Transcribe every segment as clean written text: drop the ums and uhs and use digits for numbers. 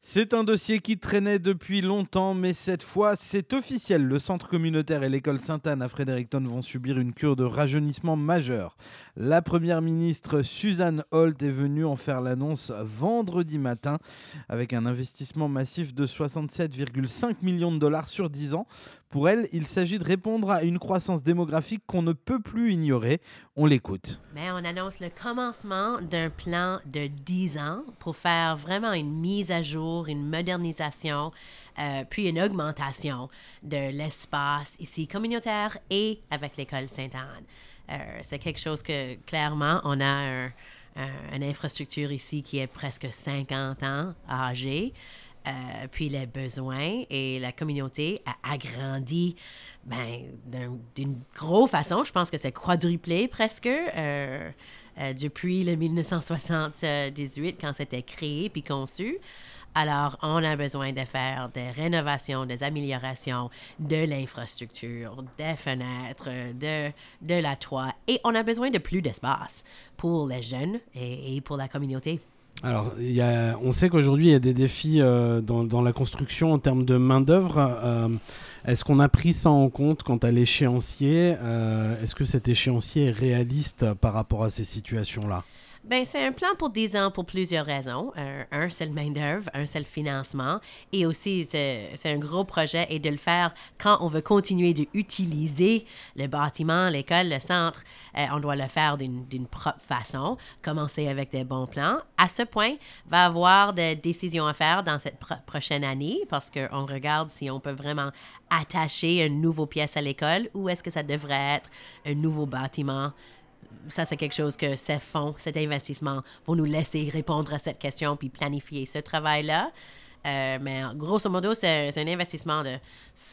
C'est un dossier qui traînait depuis longtemps, mais cette fois, c'est officiel. Le centre communautaire et l'école Sainte-Anne à Fredericton vont subir une cure de rajeunissement majeure. La première ministre Suzanne Holt est venue en faire l'annonce vendredi matin avec un investissement massif de 67,5 millions de dollars sur 10 ans. Pour elle, il s'agit de répondre à une croissance démographique qu'on ne peut plus ignorer. On l'écoute. Mais on annonce le commencement d'un plan de 10 ans pour faire vraiment une mise à jour, une modernisation, puis une augmentation de l'espace ici communautaire et avec l'école Sainte-Anne. C'est quelque chose que, clairement, on a une infrastructure ici qui est presque 50 ans âgée. Puis les besoins et la communauté a agrandi d'une grosse façon. Je pense que c'est quadruplé presque depuis le 1978 quand c'était créé puis conçu. Alors, on a besoin de faire des rénovations, des améliorations de l'infrastructure, des fenêtres, de la toit. Et on a besoin de plus d'espace pour les jeunes et pour la communauté. Alors, on sait qu'aujourd'hui, il y a des défis dans la construction en termes de main-d'œuvre. Est-ce qu'on a pris ça en compte quant à l'échéancier? Est-ce que cet échéancier est réaliste par rapport à ces situations-là? Bien, c'est un plan pour 10 ans pour plusieurs raisons. Un, c'est le main-d'œuvre, un, c'est le financement. Et aussi, c'est un gros projet et de le faire quand on veut continuer d'utiliser le bâtiment, l'école, le centre. On doit le faire d'une propre façon, commencer avec des bons plans. À ce point, va y avoir des décisions à faire dans cette prochaine année parce qu'on regarde si on peut vraiment attacher une nouvelle pièce à l'école ou est-ce que ça devrait être un nouveau bâtiment. Ça, c'est quelque chose que ces fonds, cet investissement vont nous laisser répondre à cette question puis planifier ce travail-là. Mais grosso modo, c'est un investissement de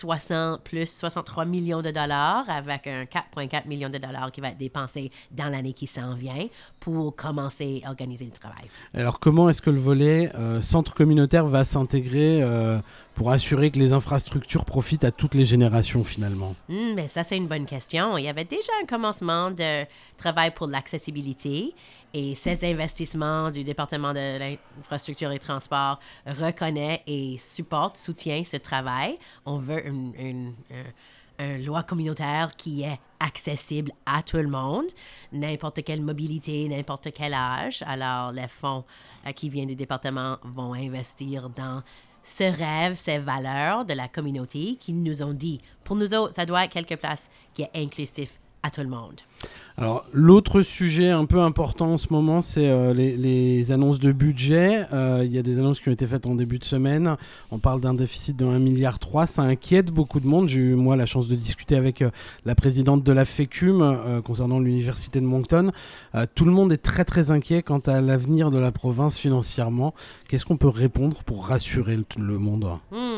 63 millions de dollars avec un 4,4 millions de dollars qui va être dépensé dans l'année qui s'en vient pour commencer à organiser le travail. Alors, comment est-ce que le volet centre communautaire va s'intégrer pour assurer que les infrastructures profitent à toutes les générations finalement? Mais ça, c'est une bonne question. Il y avait déjà un commencement de travail pour l'accessibilité et ces investissements du département de l'infrastructure et transport reconnaît et soutient ce travail. On veut une loi communautaire qui est accessible à tout le monde, n'importe quelle mobilité, n'importe quel âge. Alors, les fonds qui viennent du département vont investir dans ce rêve, ces valeurs de la communauté qui nous ont dit, pour nous autres, ça doit être quelque place qui est inclusif à tout le monde. Alors, l'autre sujet un peu important en ce moment, c'est les annonces de budget. Il y a des annonces qui ont été faites en début de semaine. On parle d'un déficit de 1,3 milliard. Ça inquiète beaucoup de monde. J'ai eu, moi, la chance de discuter avec la présidente de la FECUM concernant l'université de Moncton. Tout le monde est très, très inquiet quant à l'avenir de la province financièrement. Qu'est-ce qu'on peut répondre pour rassurer le monde?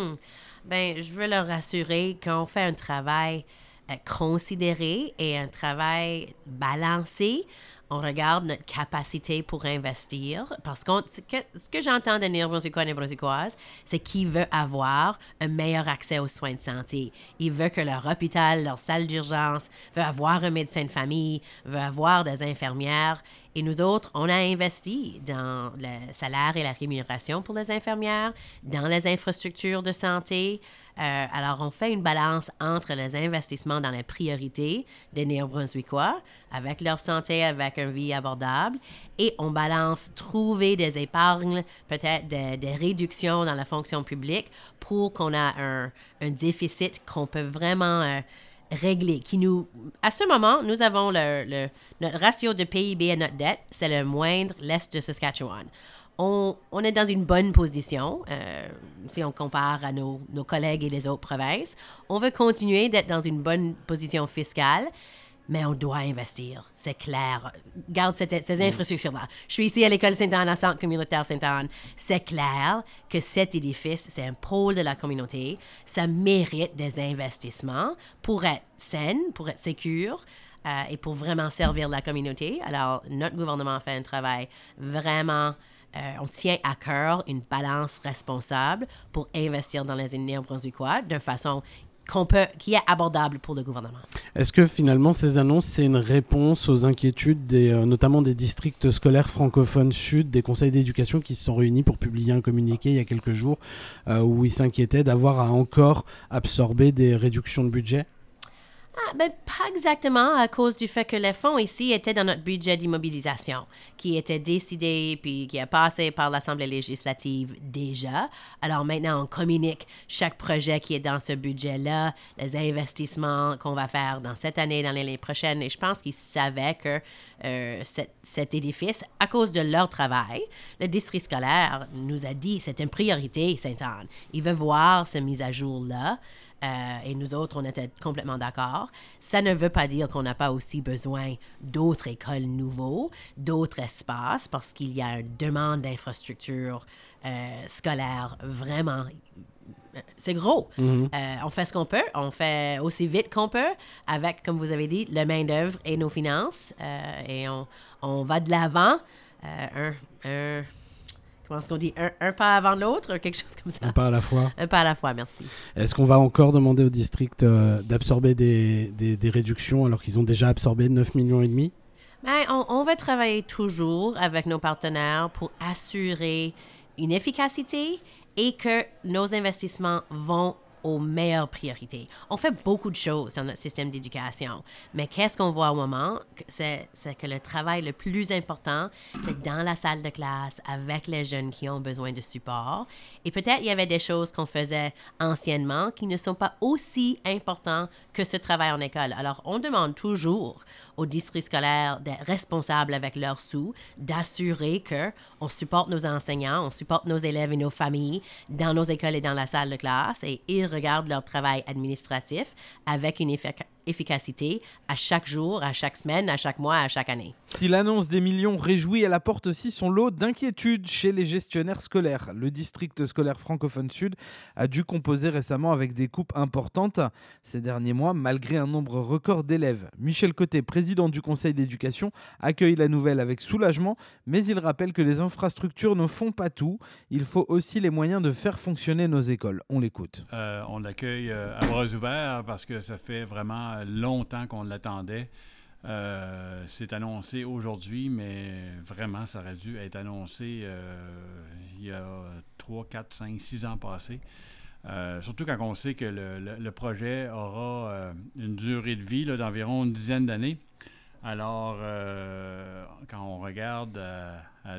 Je veux leur rassurer qu'on fait un travail considéré et un travail balancé. On regarde notre capacité pour investir parce que ce que j'entends de Néo-Brunswickois et Néo-Brunswickoises, c'est qu'ils veulent avoir un meilleur accès aux soins de santé. Ils veulent que leur hôpital, leur salle d'urgence, veulent avoir un médecin de famille, veulent avoir des infirmières. Et nous autres, on a investi dans le salaire et la rémunération pour les infirmières, dans les infrastructures de santé. Alors, on fait une balance entre les investissements dans les priorités des Néo-Brunswickois, avec leur santé, avec une vie abordable, et on balance trouver des épargnes, peut-être des réductions dans la fonction publique pour qu'on ait un déficit qu'on peut vraiment régler. À ce moment, nous avons notre ratio de PIB à notre dette, c'est le moindre l'Est de Saskatchewan. On est dans une bonne position si on compare à nos collègues et les autres provinces. On veut continuer d'être dans une bonne position fiscale, mais on doit investir, c'est clair. Garde ces infrastructures-là. Je suis ici à l'école Sainte-Anne, à Centre communautaire Sainte-Anne. C'est clair que cet édifice, c'est un pôle de la communauté. Ça mérite des investissements pour être saine, pour être sécure et pour vraiment servir la communauté. Alors, notre gouvernement fait un travail vraiment... on tient à cœur une balance responsable pour investir dans les Néo-Brunswickois d'une façon qui est abordable pour le gouvernement. Est-ce que finalement ces annonces, c'est une réponse aux inquiétudes notamment des districts scolaires francophones sud, des conseils d'éducation qui se sont réunis pour publier un communiqué il y a quelques jours où ils s'inquiétaient d'avoir à encore absorber des réductions de budget? Pas exactement à cause du fait que les fonds ici étaient dans notre budget d'immobilisation, qui était décidé puis qui a passé par l'Assemblée législative déjà. Alors maintenant, on communique chaque projet qui est dans ce budget-là, les investissements qu'on va faire dans cette année, dans l'année prochaine. Et je pense qu'ils savaient que cet édifice, à cause de leur travail, le district scolaire nous a dit que c'est une priorité, Sainte-Anne. Il veut voir ces mises à jour-là. Et nous autres, on était complètement d'accord. Ça ne veut pas dire qu'on n'a pas aussi besoin d'autres écoles nouveaux, d'autres espaces, parce qu'il y a une demande d'infrastructures scolaires vraiment... c'est gros. On fait ce qu'on peut. On fait aussi vite qu'on peut avec, comme vous avez dit, la main-d'œuvre et nos finances. Et on va de l'avant. Comment est-ce qu'on dit? Un pas avant l'autre, quelque chose comme ça. Un pas à la fois. Un pas à la fois, merci. Est-ce qu'on va encore demander au district d'absorber des réductions alors qu'ils ont déjà absorbé 9,5 millions? On va travailler toujours avec nos partenaires pour assurer une efficacité et que nos investissements vont aux meilleures priorités. On fait beaucoup de choses dans notre système d'éducation, mais qu'est-ce qu'on voit au moment? C'est que le travail le plus important, c'est dans la salle de classe avec les jeunes qui ont besoin de support. Et peut-être il y avait des choses qu'on faisait anciennement qui ne sont pas aussi importantes que ce travail en école. Alors, on demande toujours aux districts scolaires d'être responsables avec leurs sous, d'assurer qu'on supporte nos enseignants, on supporte nos élèves et nos familles dans nos écoles et dans la salle de classe, et ils regardent leur travail administratif avec une efficacité à chaque jour, à chaque semaine, à chaque mois, à chaque année. Si l'annonce des millions réjouit, elle apporte aussi son lot d'inquiétudes chez les gestionnaires scolaires. Le district scolaire francophone sud a dû composer récemment avec des coupes importantes ces derniers mois, malgré un nombre record d'élèves. Michel Côté, président du conseil d'éducation, accueille la nouvelle avec soulagement, mais il rappelle que les infrastructures ne font pas tout. Il faut aussi les moyens de faire fonctionner nos écoles. On l'écoute. On l'accueille à bras ouverts parce que ça fait vraiment longtemps qu'on l'attendait. C'est annoncé aujourd'hui, mais vraiment, ça aurait dû être annoncé il y a 3, 4, 5, 6 ans passés. Surtout quand on sait que le projet aura une durée de vie d'environ une dizaine d'années. Alors, quand on regarde à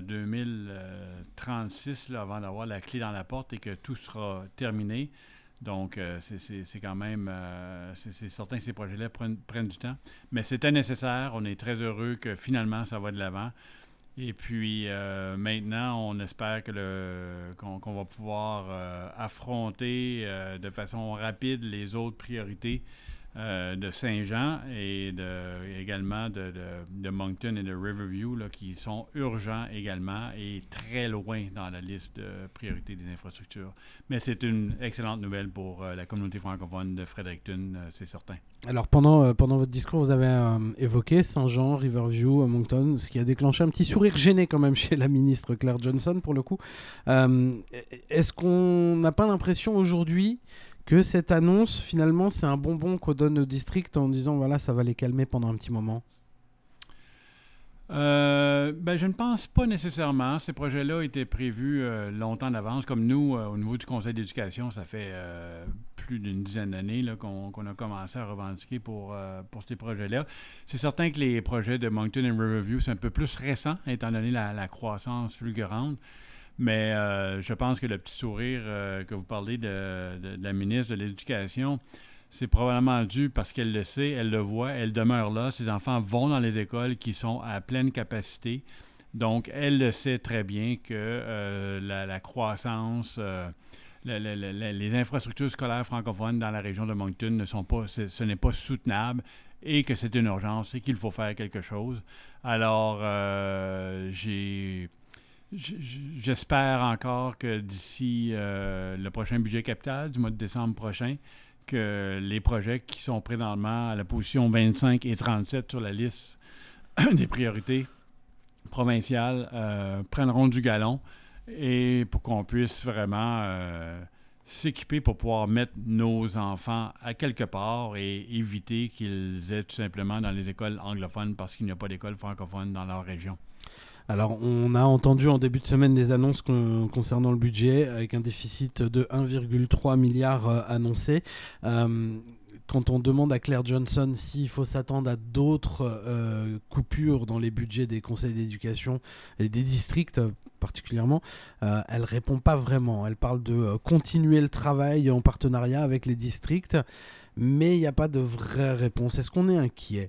2036, avant d'avoir la clé dans la porte et que tout sera terminé, donc, c'est quand même... c'est certain que ces projets-là prennent du temps. Mais c'était nécessaire. On est très heureux que finalement, ça va de l'avant. Et puis, maintenant, on espère qu'on va pouvoir affronter de façon rapide les autres priorités de Saint-Jean et également de Moncton et de Riverview, qui sont urgents également et très loin dans la liste de priorités des infrastructures. Mais c'est une excellente nouvelle pour la communauté francophone de Fredericton, c'est certain. Alors, pendant votre discours, vous avez évoqué Saint-Jean, Riverview, Moncton, ce qui a déclenché un petit sourire gêné quand même chez la ministre Claire Johnson, pour le coup. Est-ce qu'on n'a pas l'impression aujourd'hui que cette annonce, finalement, c'est un bonbon qu'on donne au district en disant, voilà, ça va les calmer pendant un petit moment? Je ne pense pas nécessairement. Ces projets-là étaient prévus longtemps d'avance. Comme nous, au niveau du conseil d'éducation, ça fait plus d'une dizaine d'années qu'on a commencé à revendiquer pour ces projets-là. C'est certain que les projets de Moncton et Riverview, c'est un peu plus récent, étant donné la croissance fulgurante. Mais je pense que le petit sourire que vous parlez de la ministre de l'Éducation, c'est probablement dû parce qu'elle le sait, elle le voit, elle demeure là. Ses enfants vont dans les écoles qui sont à pleine capacité. Donc, elle le sait très bien que la croissance, les infrastructures scolaires francophones dans la région de Moncton ce n'est pas soutenable et que c'est une urgence et qu'il faut faire quelque chose. Alors, j'espère encore que d'ici le prochain budget capital du mois de décembre prochain, que les projets qui sont présentement à la position 25 et 37 sur la liste des priorités provinciales prendront du galon et pour qu'on puisse vraiment s'équiper pour pouvoir mettre nos enfants à quelque part et éviter qu'ils aient tout simplement dans les écoles anglophones parce qu'il n'y a pas d'école francophone dans leur région. Alors, on a entendu en début de semaine des annonces concernant le budget, avec un déficit de 1,3 milliard annoncé. Quand on demande à Claire Johnson s'il faut s'attendre à d'autres coupures dans les budgets des conseils d'éducation et des districts particulièrement, elle répond pas vraiment. Elle parle de continuer le travail en partenariat avec les districts, mais il n'y a pas de vraie réponse. Est-ce qu'on est inquiet?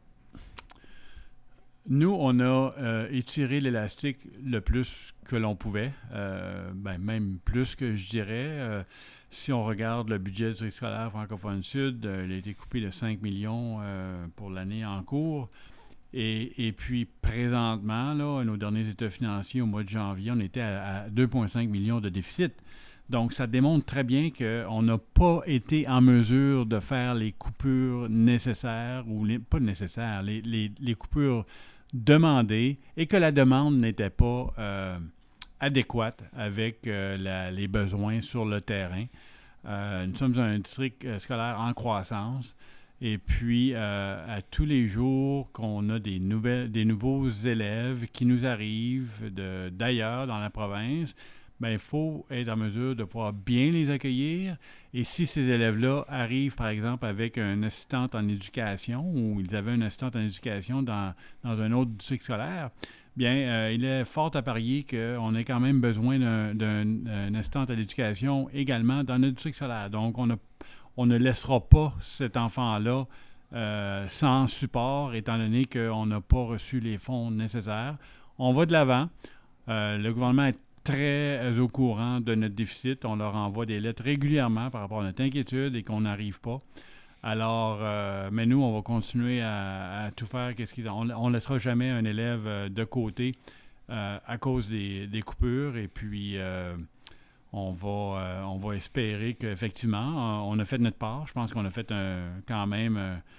Nous, on a étiré l'élastique le plus que l'on pouvait, même plus que je dirais. Si on regarde le budget du district scolaire francophone sud, il a été coupé de 5 millions pour l'année en cours. Et puis, présentement, là, nos derniers états financiers au mois de janvier, on était à 2,5 millions de déficit. Donc, ça démontre très bien qu'on n'a pas été en mesure de faire les coupures nécessaires, ou pas nécessaires, les coupures demandées, et que la demande n'était pas adéquate avec les besoins sur le terrain. Nous sommes un district scolaire en croissance. Et puis, à tous les jours qu'on a des nouveaux élèves qui nous arrivent d'ailleurs dans la province, il faut être en mesure de pouvoir bien les accueillir. Et si ces élèves-là arrivent, par exemple, avec un assistant en éducation, ou ils avaient un assistant en éducation dans un autre district scolaire, bien, il est fort à parier qu'on ait quand même besoin d'un assistant à l'éducation également dans notre district scolaire. Donc, on ne laissera pas cet enfant-là sans support, étant donné qu'on n'a pas reçu les fonds nécessaires. On va de l'avant. Le gouvernement est très au courant de notre déficit. On leur envoie des lettres régulièrement par rapport à notre inquiétude et qu'on n'arrive pas. Alors, mais nous, on va continuer à tout faire. On ne laissera jamais un élève de côté à cause des coupures. Et puis, on va espérer qu'effectivement, on a fait notre part. Je pense qu'on a fait quand même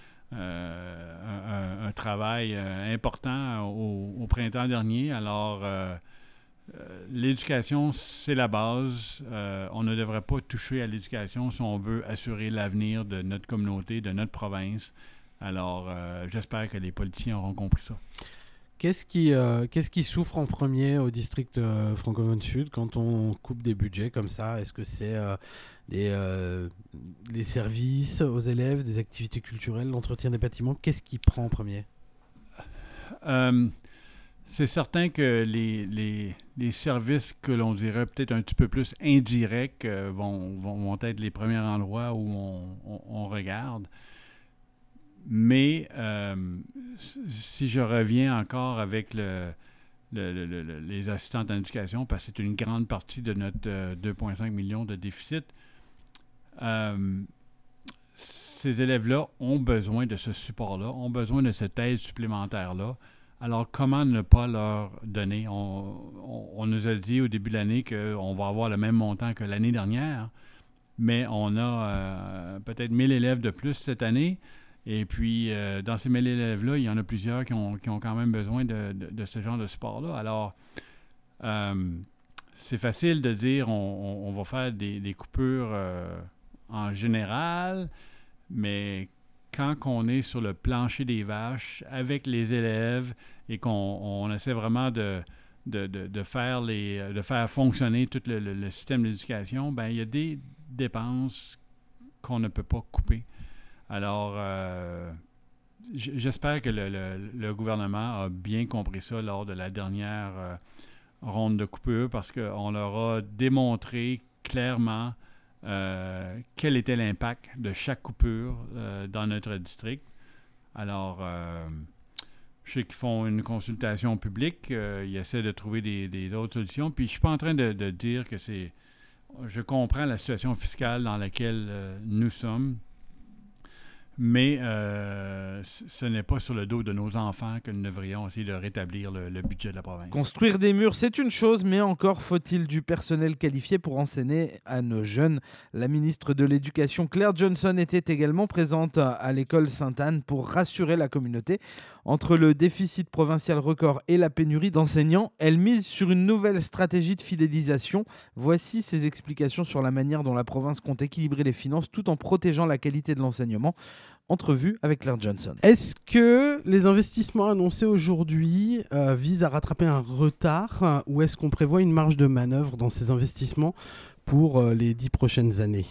un travail important au printemps dernier. Alors, l'éducation, c'est la base. On ne devrait pas toucher à l'éducation si on veut assurer l'avenir de notre communauté, de notre province. Alors, j'espère que les politiciens auront compris ça. Qu'est-ce qui souffre en premier au district francophone sud quand on coupe des budgets comme ça? Est-ce que c'est les services aux élèves, des activités culturelles, l'entretien des bâtiments? Qu'est-ce qui prend en premier? C'est certain que les services que l'on dirait peut-être un petit peu plus indirects vont être les premiers endroits où on regarde. Mais si je reviens encore avec les assistants en éducation, parce que c'est une grande partie de notre 2,5 millions de déficit, ces élèves-là ont besoin de ce support-là, ont besoin de cette aide supplémentaire-là. Alors, comment ne pas leur donner? On nous a dit au début de l'année qu'on va avoir le même montant que l'année dernière, mais on a peut-être 1000 élèves de plus cette année. Et puis, dans ces 1000 élèves-là, il y en a plusieurs qui ont quand même besoin de ce genre de support-là. Alors, c'est facile de dire on va faire des coupures en général, mais quand on est sur le plancher des vaches avec les élèves et qu'on essaie vraiment de faire fonctionner tout le système d'éducation, bien, il y a des dépenses qu'on ne peut pas couper. Alors, j'espère que le gouvernement a bien compris ça lors de la dernière ronde de coupure parce qu'on leur a démontré clairement quel était l'impact de chaque coupure dans notre district. Alors, je sais qu'ils font une consultation publique, ils essaient de trouver des autres solutions, puis je ne suis pas en train de dire que c'est... Je comprends la situation fiscale dans laquelle nous sommes. Mais ce n'est pas sur le dos de nos enfants que nous devrions essayer de rétablir le budget de la province. Construire des murs, c'est une chose, mais encore faut-il du personnel qualifié pour enseigner à nos jeunes. La ministre de l'Éducation, Claire Johnson, était également présente à l'école Sainte-Anne pour rassurer la communauté. Entre le déficit provincial record et la pénurie d'enseignants, elle mise sur une nouvelle stratégie de fidélisation. Voici ses explications sur la manière dont la province compte équilibrer les finances tout en protégeant la qualité de l'enseignement. Entrevue avec Claire Johnson. Est-ce que les investissements annoncés aujourd'hui visent à rattraper un retard ou est-ce qu'on prévoit une marge de manœuvre dans ces investissements pour les 10 prochaines années?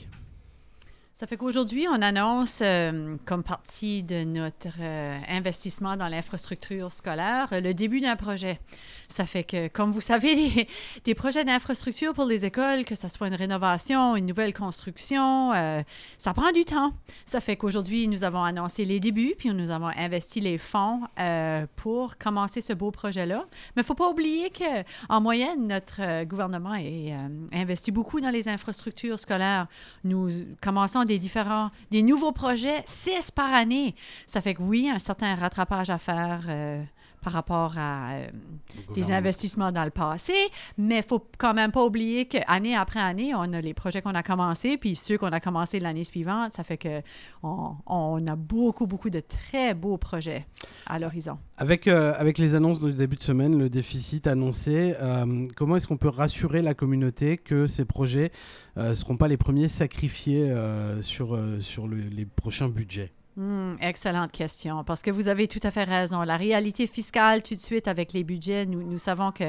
Ça fait qu'aujourd'hui, on annonce comme partie de notre investissement dans l'infrastructure scolaire le début d'un projet. Ça fait que, comme vous savez, des projets d'infrastructure pour les écoles, que ce soit une rénovation, une nouvelle construction, ça prend du temps. Ça fait qu'aujourd'hui, nous avons annoncé les débuts, puis nous avons investi les fonds pour commencer ce beau projet-là. Mais il ne faut pas oublier qu'en moyenne, notre gouvernement investit beaucoup dans les infrastructures scolaires. Nous commençons des nouveaux projets, 6 par année. Ça fait que oui, un certain rattrapage à faire par rapport à des investissements dans le passé, mais il ne faut quand même pas oublier qu'année après année, on a les projets qu'on a commencés, puis ceux qu'on a commencés l'année suivante. Ça fait qu'on a beaucoup de très beaux projets à l'horizon. Avec les annonces du début de semaine, le déficit annoncé, comment est-ce qu'on peut rassurer la communauté que ces projets ne seront pas les premiers sacrifiés sur les prochains budgets? Excellente question, parce que vous avez tout à fait raison. La réalité fiscale, tout de suite, avec les budgets, nous savons que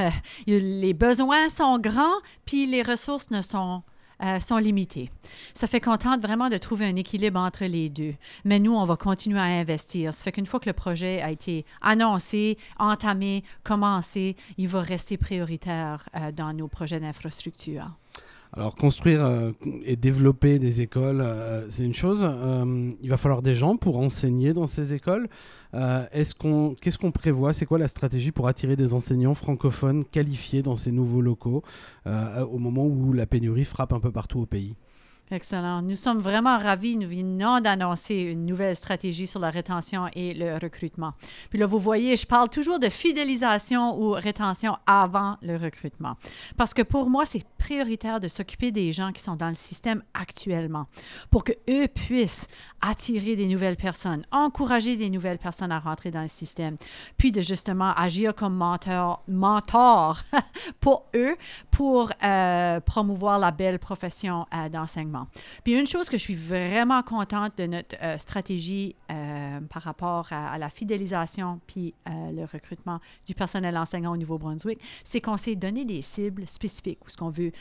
les besoins sont grands, puis les ressources sont limitées. Ça fait qu'on tente vraiment de trouver un équilibre entre les deux. Mais nous, on va continuer à investir. Ça fait qu'une fois que le projet a été annoncé, entamé, commencé, il va rester prioritaire dans nos projets d'infrastructure. Alors, construire et développer des écoles, c'est une chose. Il va falloir des gens pour enseigner dans ces écoles. Qu'est-ce qu'on prévoit? C'est quoi la stratégie pour attirer des enseignants francophones qualifiés dans ces nouveaux locaux au moment où la pénurie frappe un peu partout au pays? Excellent. Nous sommes vraiment ravis. Nous venons d'annoncer une nouvelle stratégie sur la rétention et le recrutement. Puis là, vous voyez, je parle toujours de fidélisation ou rétention avant le recrutement. Parce que pour moi, c'est prioritaire de s'occuper des gens qui sont dans le système actuellement pour qu'eux puissent attirer des nouvelles personnes, encourager des nouvelles personnes à rentrer dans le système, puis de justement agir comme mentor pour eux, pour promouvoir la belle profession d'enseignement. Puis une chose que je suis vraiment contente de notre stratégie par rapport à la fidélisation puis le recrutement du personnel enseignant au Nouveau-Brunswick, c'est qu'on s'est donné des cibles spécifiques où ce qu'on veut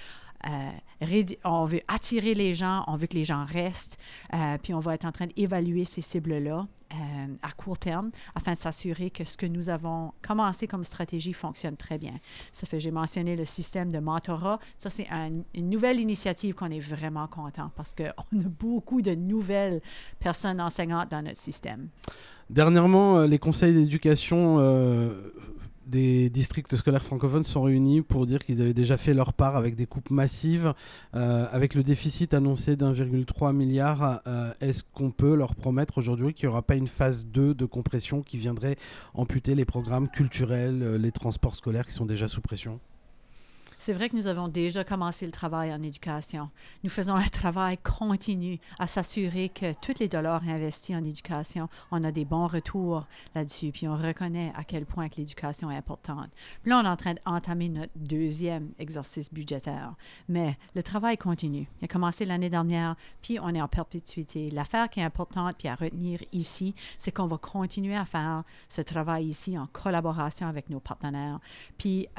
on veut attirer les gens, on veut que les gens restent, puis on va être en train d'évaluer ces cibles-là à court terme afin de s'assurer que ce que nous avons commencé comme stratégie fonctionne très bien. Ça fait, j'ai mentionné le système de mentorat. Ça, c'est une nouvelle initiative qu'on est vraiment content parce qu'on a beaucoup de nouvelles personnes enseignantes dans notre système. Dernièrement, les conseils d'éducation des districts scolaires francophones sont réunis pour dire qu'ils avaient déjà fait leur part avec des coupes massives. Avec le déficit annoncé d'1,3 milliard, est-ce qu'on peut leur promettre aujourd'hui qu'il n'y aura pas une phase 2 de compression qui viendrait amputer les programmes culturels, les transports scolaires qui sont déjà sous pression? C'est vrai que nous avons déjà commencé le travail en éducation. Nous faisons un travail continu à s'assurer que tous les dollars investis en éducation, on a des bons retours là-dessus, puis on reconnaît à quel point que l'éducation est importante. Puis là, on est en train d'entamer notre deuxième exercice budgétaire. Mais le travail continue. Il a commencé l'année dernière, puis on est en perpétuité. L'affaire qui est importante, puis à retenir ici, c'est qu'on va continuer à faire ce travail ici en collaboration avec nos partenaires. Puis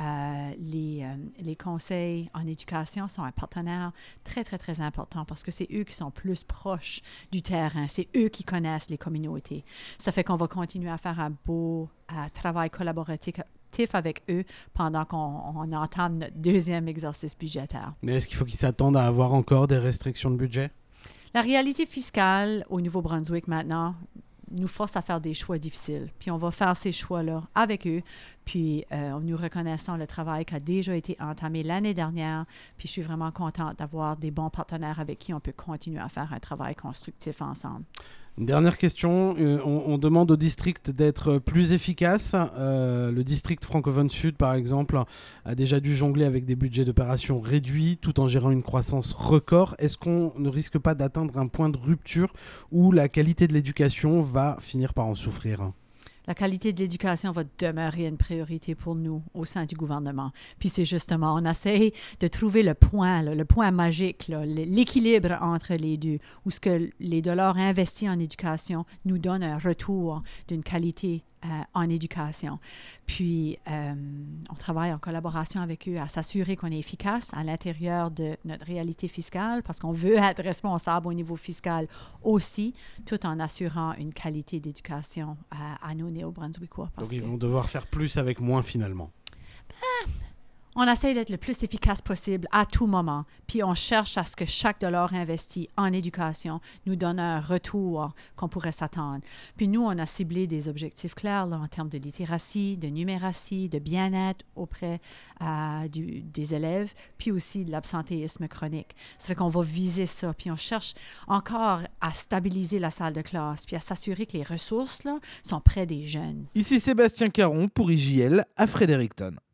les conseils en éducation sont un partenaire très, très, très important parce que c'est eux qui sont plus proches du terrain. C'est eux qui connaissent les communautés. Ça fait qu'on va continuer à faire un beau travail collaboratif avec eux pendant qu'on entame notre deuxième exercice budgétaire. Mais est-ce qu'il faut qu'ils s'attendent à avoir encore des restrictions de budget? La réalité fiscale au Nouveau-Brunswick maintenant nous force à faire des choix difficiles. Puis on va faire ces choix-là avec eux. Puis nous reconnaissons le travail qui a déjà été entamé l'année dernière. Puis je suis vraiment contente d'avoir des bons partenaires avec qui on peut continuer à faire un travail constructif ensemble. Une dernière question. On demande au district d'être plus efficace. Le district francophone sud, par exemple, a déjà dû jongler avec des budgets d'opération réduits tout en gérant une croissance record. Est-ce qu'on ne risque pas d'atteindre un point de rupture où la qualité de l'éducation va finir par en souffrir ? La qualité de l'éducation va demeurer une priorité pour nous au sein du gouvernement. Puis c'est justement, on essaie de trouver le point magique, l'équilibre entre les deux, où ce que les dollars investis en éducation nous donnent un retour d'une qualité en éducation. Puis, on travaille en collaboration avec eux à s'assurer qu'on est efficace à l'intérieur de notre réalité fiscale parce qu'on veut être responsable au niveau fiscal aussi, tout en assurant une qualité d'éducation à nos Néo-Brunswickois. Donc, ils vont devoir faire plus avec moins, finalement. On essaie d'être le plus efficace possible à tout moment, puis on cherche à ce que chaque dollar investi en éducation nous donne un retour qu'on pourrait s'attendre. Puis nous, on a ciblé des objectifs clairs là, en termes de littératie, de numératie, de bien-être auprès des élèves, puis aussi de l'absentéisme chronique. Ça fait qu'on va viser ça, puis on cherche encore à stabiliser la salle de classe, puis à s'assurer que les ressources là, sont près des jeunes. Ici Sébastien Caron pour IJL à Fredericton.